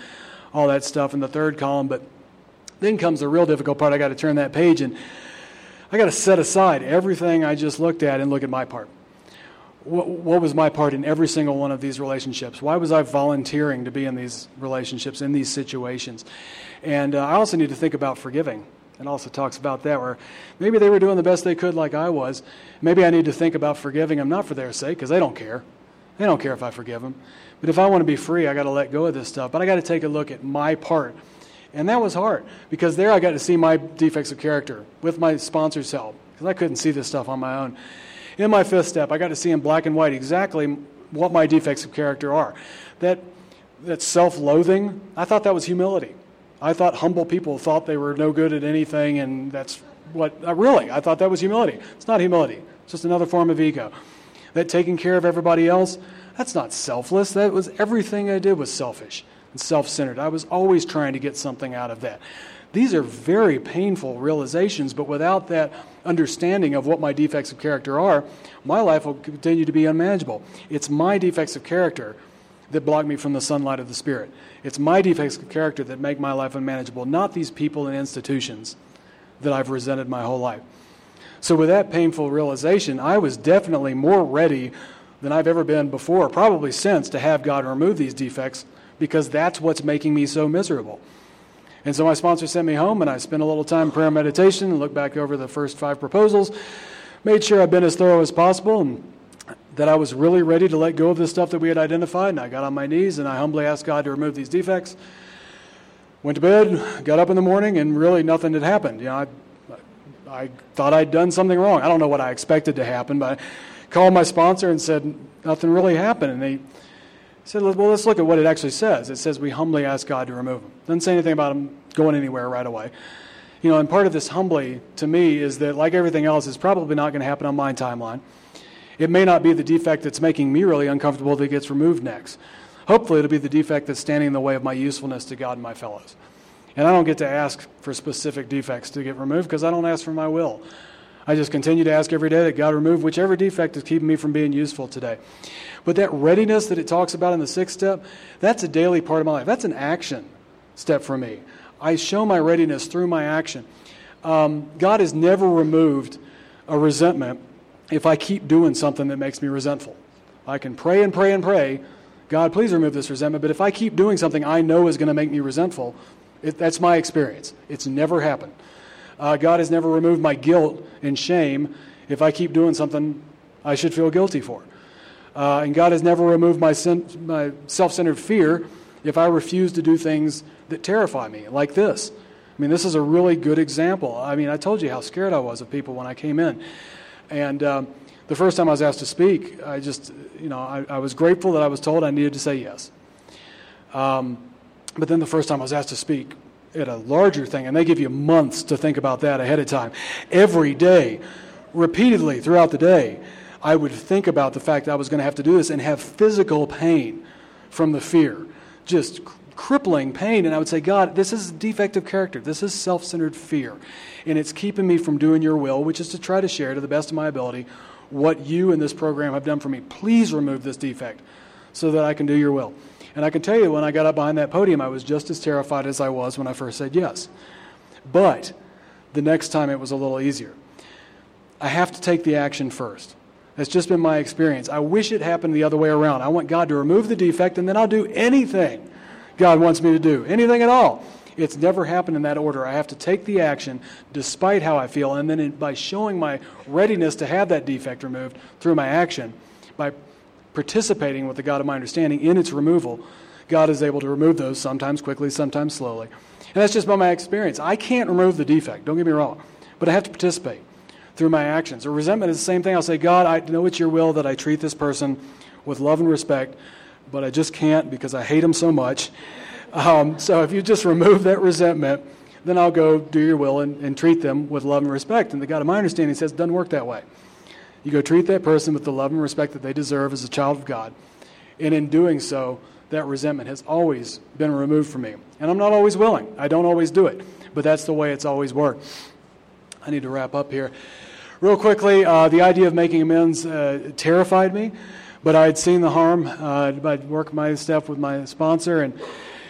all that stuff in the third column. But then comes the real difficult part. I got to turn that page and I got to set aside everything I just looked at and look at my part. What, what was my part in every single one of these relationships? Why was I volunteering to be in these relationships, in these situations? And uh, I also need to think about forgiving. It also talks about that, where maybe they were doing the best they could like I was. Maybe I need to think about forgiving them, not for their sake, because they don't care. They don't care if I forgive them. But if I want to be free, I got to let go of this stuff. But I got to take a look at my part. And that was hard, because there I got to see my defects of character with my sponsor's help, because I couldn't see this stuff on my own. In my fifth step, I got to see in black and white exactly what my defects of character are. That, that self-loathing, I thought that was humility. I thought humble people thought they were no good at anything, and that's what, uh, really, I thought that was humility. It's not humility. It's just another form of ego. That taking care of everybody else, that's not selfless. That was, everything I did was selfish and self-centered. I was always trying to get something out of that. These are very painful realizations, but without that understanding of what my defects of character are, my life will continue to be unmanageable. It's my defects of character that block me from the sunlight of the Spirit. It's my defects of character that make my life unmanageable, not these people and institutions that I've resented my whole life. So with that painful realization, I was definitely more ready than I've ever been before, probably since, to have God remove these defects, because that's what's making me so miserable. And so my sponsor sent me home, and I spent a little time in prayer and meditation and looked back over the first five proposals, made sure I'd been as thorough as possible, and that I was really ready to let go of the stuff that we had identified. And I got on my knees, and I humbly asked God to remove these defects. Went to bed, got up in the morning, and really nothing had happened. You know, I, I thought I'd done something wrong. I don't know what I expected to happen, but I called my sponsor and said, nothing really happened. And they said, well, let's look at what it actually says. It says we humbly ask God to remove them. Doesn't say anything about them going anywhere right away. You know, and part of this humbly, to me, is that, like everything else, is probably not going to happen on my timeline. It may not be the defect that's making me really uncomfortable that gets removed next. Hopefully it'll be the defect that's standing in the way of my usefulness to God and my fellows. And I don't get to ask for specific defects to get removed, because I don't ask for my will. I just continue to ask every day that God remove whichever defect is keeping me from being useful today. But that readiness that it talks about in the sixth step, that's a daily part of my life. That's an action step for me. I show my readiness through my action. Um, God has never removed a resentment if I keep doing something that makes me resentful. I can pray and pray and pray, God, please remove this resentment. But if I keep doing something I know is going to make me resentful, it, that's my experience. It's never happened. Uh, God has never removed my guilt and shame if I keep doing something I should feel guilty for. Uh, and God has never removed my, sin, my self-centered fear if I refuse to do things that terrify me, like this. I mean, this is a really good example. I mean, I told you how scared I was of people when I came in. And um, the first time I was asked to speak, I just, you know, I, I was grateful that I was told I needed to say yes. Um, but then the first time I was asked to speak at a larger thing, and they give you months to think about that ahead of time. Every day, repeatedly throughout the day, I would think about the fact that I was going to have to do this and have physical pain from the fear, just crippling pain. And I would say, God, this is defective character. This is self-centered fear. And it's keeping me from doing your will, which is to try to share to the best of my ability what you and this program have done for me. Please remove this defect so that I can do your will. And I can tell you, when I got up behind that podium, I was just as terrified as I was when I first said yes. But the next time it was a little easier. I have to take the action first. That's just been my experience. I wish it happened the other way around. I want God to remove the defect, and then I'll do anything God wants me to do, anything at all. It's never happened in that order. I have to take the action despite how I feel, and then in, by showing my readiness to have that defect removed through my action, by participating with the God of my understanding in its removal, God is able to remove those, sometimes quickly, sometimes slowly. And that's just by my experience. I can't remove the defect, don't get me wrong, but I have to participate through my actions. Or resentment is the same thing. I'll say, God, I know it's your will that I treat this person with love and respect, but I just can't because I hate them so much. Um, so if you just remove that resentment, then I'll go do your will and, and treat them with love and respect. And the God of my understanding says it doesn't work that way. You go treat that person with the love and respect that they deserve as a child of God. And in doing so, that resentment has always been removed from me. And I'm not always willing. I don't always do it. But that's the way it's always worked. I need to wrap up here. Real quickly, uh, the idea of making amends uh, terrified me. But I had seen the harm. Uh, I'd worked my stuff with my sponsor, and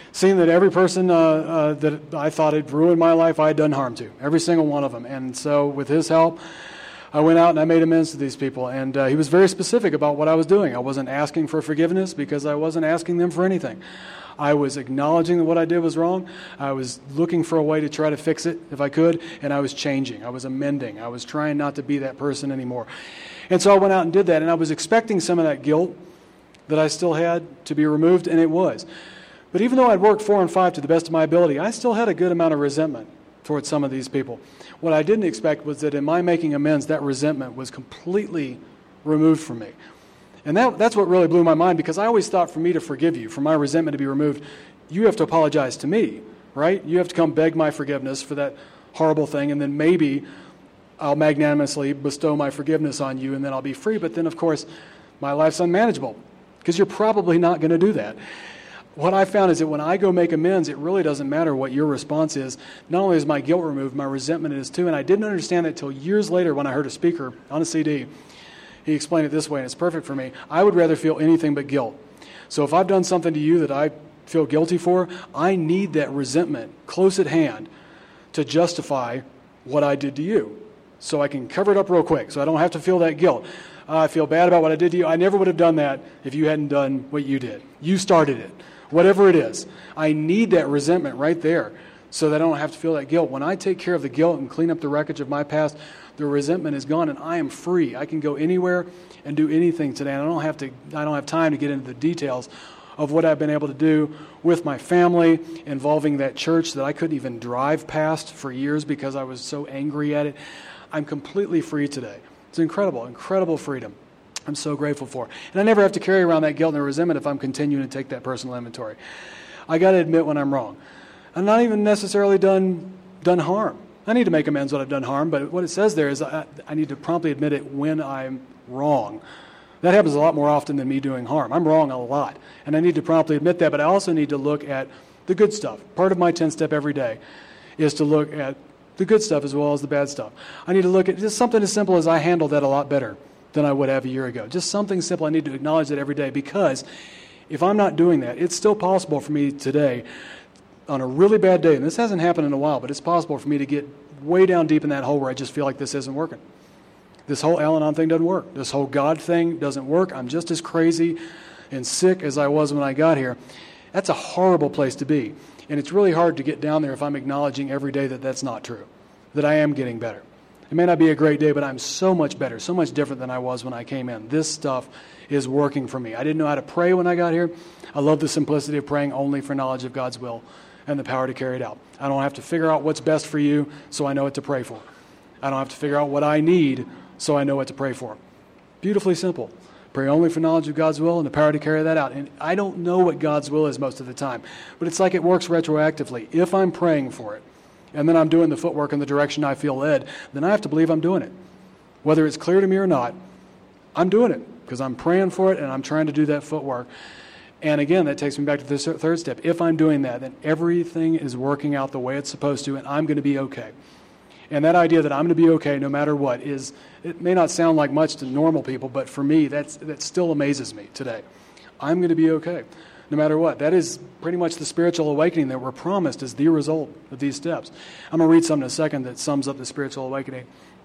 seen that every person uh, uh, that I thought had ruined my life, I had done harm to, every single one of them. And so with his help, I went out and I made amends to these people. And uh, he was very specific about what I was doing. I wasn't asking for forgiveness because I wasn't asking them for anything. I was acknowledging that what I did was wrong. I was looking for a way to try to fix it if I could, and I was changing. I was amending. I was trying not to be that person anymore. And so I went out and did that, and I was expecting some of that guilt that I still had to be removed, and it was. But even though I'd worked four and five to the best of my ability, I still had a good amount of resentment towards some of these people. What I didn't expect was that in my making amends, that resentment was completely removed from me. And that, that's what really blew my mind, because I always thought for me to forgive you, for my resentment to be removed, you have to apologize to me, right? You have to come beg my forgiveness for that horrible thing, and then maybe I'll magnanimously bestow my forgiveness on you, and then I'll be free. But then, of course, my life's unmanageable, because you're probably not going to do that. What I found is that when I go make amends, it really doesn't matter what your response is. Not only is my guilt removed, my resentment is too. And I didn't understand that until years later when I heard a speaker on a C D. He explained it this way, and it's perfect for me. I would rather feel anything but guilt. So if I've done something to you that I feel guilty for, I need that resentment close at hand to justify what I did to you. So I can cover it up real quick, so I don't have to feel that guilt. Uh, I feel bad about what I did to you. I never would have done that if you hadn't done what you did. You started it. Whatever it is, I need that resentment right there so that I don't have to feel that guilt. When I take care of the guilt and clean up the wreckage of my past, the resentment is gone and I am free. I can go anywhere and do anything today. And I don't have to. I don't have time to get into the details of what I've been able to do with my family involving that church that I couldn't even drive past for years because I was so angry at it. I'm completely free today. It's incredible, incredible freedom. I'm so grateful for. And I never have to carry around that guilt and resentment if I'm continuing to take that personal inventory. I got to admit when I'm wrong. I'm not even necessarily done done harm. I need to make amends when I've done harm, but what it says there is I, I need to promptly admit it when I'm wrong. That happens a lot more often than me doing harm. I'm wrong a lot, and I need to promptly admit that, but I also need to look at the good stuff. Part of my ten-step every day is to look at the good stuff as well as the bad stuff. I need to look at just something as simple as I handled that a lot better than I would have a year ago. Just something simple. I need to acknowledge that every day, because if I'm not doing that, it's still possible for me today on a really bad day, and this hasn't happened in a while, but it's possible for me to get way down deep in that hole where I just feel like this isn't working. This whole Al-Anon thing doesn't work. This whole God thing doesn't work. I'm just as crazy and sick as I was when I got here. That's a horrible place to be. And it's really hard to get down there if I'm acknowledging every day that that's not true, that I am getting better. It may not be a great day, but I'm so much better, so much different than I was when I came in. This stuff is working for me. I didn't know how to pray when I got here. I love the simplicity of praying only for knowledge of God's will and the power to carry it out. I don't have to figure out what's best for you, so I know what to pray for. I don't have to figure out what I need, so I know what to pray for. Beautifully simple. Pray only for knowledge of God's will and the power to carry that out. And I don't know what God's will is most of the time, but it's like it works retroactively. If I'm praying for it, and then I'm doing the footwork in the direction I feel led, then I have to believe I'm doing it. Whether it's clear to me or not, I'm doing it because I'm praying for it and I'm trying to do that footwork. And again, that takes me back to the third step. If I'm doing that, then everything is working out the way it's supposed to, and I'm going to be okay. And that idea that I'm going to be okay no matter what is, it may not sound like much to normal people, but for me, that's, that still amazes me today. I'm going to be okay no matter what. That is pretty much the spiritual awakening that we're promised as the result of these steps. I'm going to read something in a second that sums up the spiritual awakening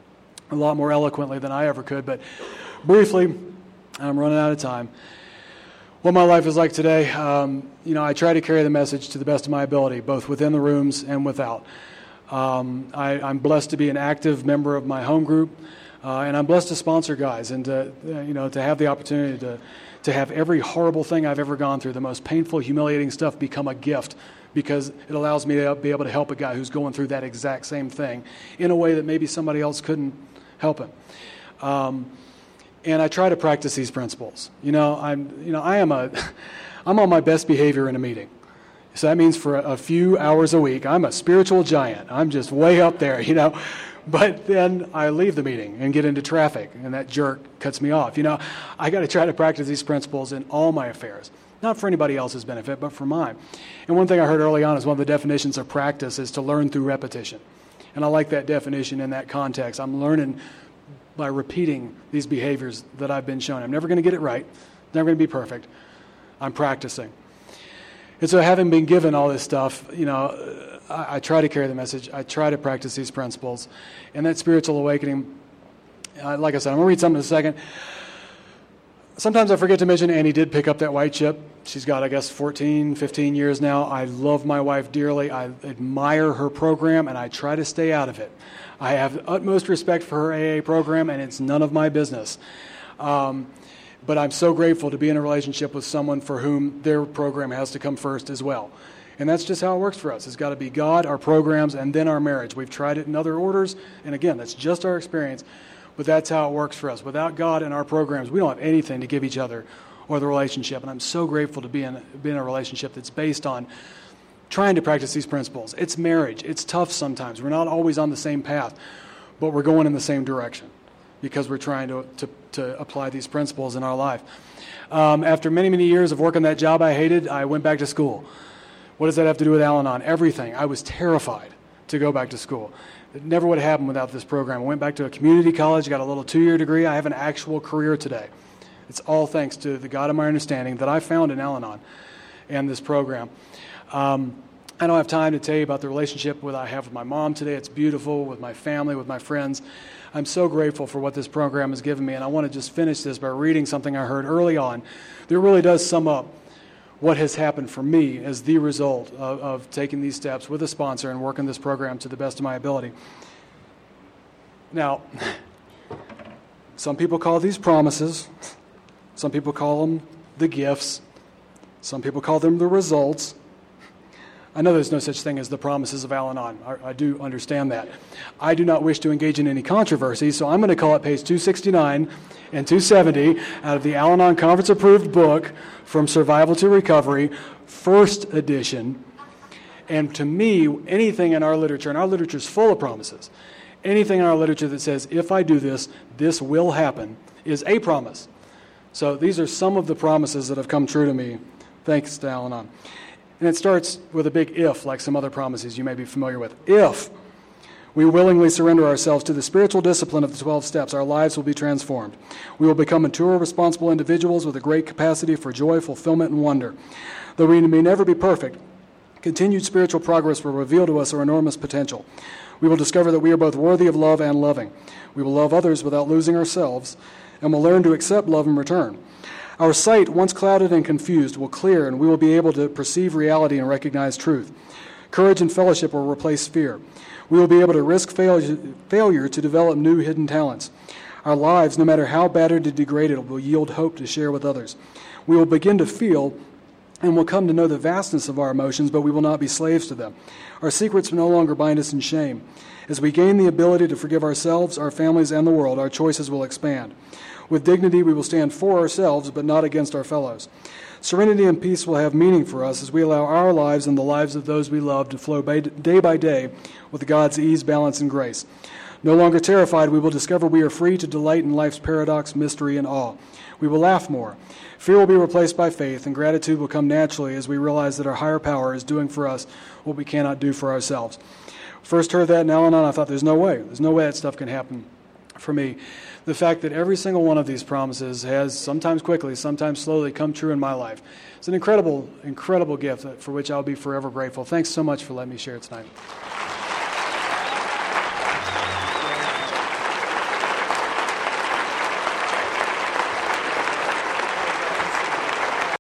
a lot more eloquently than I ever could, but briefly, I'm running out of time. What my life is like today, um, you know, I try to carry the message to the best of my ability, both within the rooms and without. Um, I, I'm blessed to be an active member of my home group, uh, and I'm blessed to sponsor guys and to, uh, you know, to have the opportunity to to have every horrible thing I've ever gone through, the most painful, humiliating stuff, become a gift, because it allows me to be able to help a guy who's going through that exact same thing in a way that maybe somebody else couldn't help him. Um, and I try to practice these principles. You know, I'm, you know, I am a, I'm on my best behavior in a meeting. So that means for a, a few hours a week, I'm a spiritual giant. I'm just way up there, you know. But then I leave the meeting and get into traffic, and that jerk cuts me off. You know, I got to try to practice these principles in all my affairs, not for anybody else's benefit, but for mine. And one thing I heard early on is one of the definitions of practice is to learn through repetition. And I like that definition in that context. I'm learning by repeating these behaviors that I've been shown. I'm never going to get it right. Never going to be perfect. I'm practicing. And so having been given all this stuff, you know, I, I try to carry the message. I try to practice these principles. And that spiritual awakening, uh, like I said, I'm going to read something in a second. Sometimes I forget to mention Annie did pick up that white chip. She's got, I guess, fourteen, fifteen years now. I love my wife dearly. I admire her program, and I try to stay out of it. I have utmost respect for her A A program, and it's none of my business. Um, but I'm so grateful to be in a relationship with someone for whom their program has to come first as well. And that's just how it works for us. It's got to be God, our programs, and then our marriage. We've tried it in other orders, and again, that's just our experience. But that's how it works for us. Without God and our programs, we don't have anything to give each other or the relationship. And I'm so grateful to be in, be in a relationship that's based on trying to practice these principles. It's marriage. It's tough sometimes. We're not always on the same path, but we're going in the same direction because we're trying to, to, to apply these principles in our life. Um, after many, many years of working that job I hated, I went back to school. What does that have to do with Al-Anon? Everything. I was terrified to go back to school. It never would have happened without this program. I went back to a community college, got a little two-year degree. I have an actual career today. It's all thanks to the God of my understanding that I found in Al-Anon and this program. Um, I don't have time to tell you about the relationship that I have with my mom today. It's beautiful, with my family, with my friends. I'm so grateful for what this program has given me, and I want to just finish this by reading something I heard early on that really does sum up what has happened for me as the result of, of taking these steps with a sponsor and working this program to the best of my ability. Now, some people call these promises. Some people call them the gifts. Some people call them the results. I know there's no such thing as the promises of Al-Anon. I, I do understand that. I do not wish to engage in any controversy, so I'm going to call it page two sixty-nine and two seventy out of the Al-Anon Conference-approved book, From Survival to Recovery, first edition. And to me, anything in our literature, and our literature is full of promises, anything in our literature that says, if I do this, this will happen, is a promise. So these are some of the promises that have come true to me, thanks to Al-Anon. And it starts with a big if, like some other promises you may be familiar with. If we willingly surrender ourselves to the spiritual discipline of the twelve steps, our lives will be transformed. We will become mature, responsible individuals with a great capacity for joy, fulfillment, and wonder. Though we may never be perfect, continued spiritual progress will reveal to us our enormous potential. We will discover that we are both worthy of love and loving. We will love others without losing ourselves, and will learn to accept love in return. Our sight, once clouded and confused, will clear, and we will be able to perceive reality and recognize truth. Courage and fellowship will replace fear. We will be able to risk fail- failure to develop new hidden talents. Our lives, no matter how battered and degraded, will yield hope to share with others. We will begin to feel and will come to know the vastness of our emotions, but we will not be slaves to them. Our secrets will no longer bind us in shame. As we gain the ability to forgive ourselves, our families, and the world, our choices will expand. With dignity, we will stand for ourselves, but not against our fellows. Serenity and peace will have meaning for us as we allow our lives and the lives of those we love to flow by day by day with God's ease, balance, and grace. No longer terrified, we will discover we are free to delight in life's paradox, mystery, and awe. We will laugh more. Fear will be replaced by faith, and gratitude will come naturally as we realize that our higher power is doing for us what we cannot do for ourselves. First heard that in Al-Anon, I thought, there's no way. There's no way that stuff can happen for me. The fact that every single one of these promises has, sometimes quickly, sometimes slowly, come true in my life. It's an incredible, incredible gift for which I'll be forever grateful. Thanks so much for letting me share it tonight.